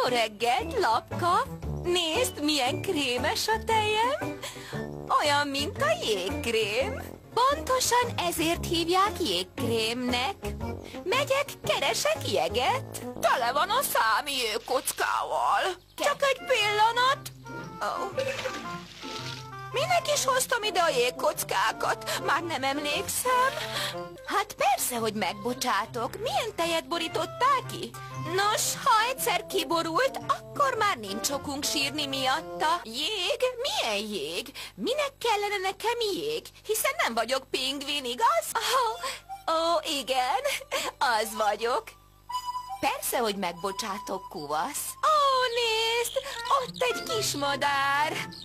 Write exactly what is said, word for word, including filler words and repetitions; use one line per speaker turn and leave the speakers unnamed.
Jó reggelt, Lapka! Nézd, milyen krémes a tejem! Olyan, mint a jégkrém. Pontosan ezért hívják jégkrémnek. Megyek, keresek jeget. Tele van a szám jégkockával. Csak egy pillanat. Oh. Minek is hoztam ide a jégkockákat? Már nem emlékszem. Hát persze, hogy megbocsátok. Milyen tejet borítottál ki? Nos, ha egyszer kiborult, akkor már nincs okunk sírni miatta. Jég? Milyen jég? Minek kellene nekem jég? Hiszen nem vagyok pingvin, igaz? Ó, oh, oh, igen, az vagyok. Persze, hogy megbocsátok, kuvasz. Ó, nézd, ott egy kis madár.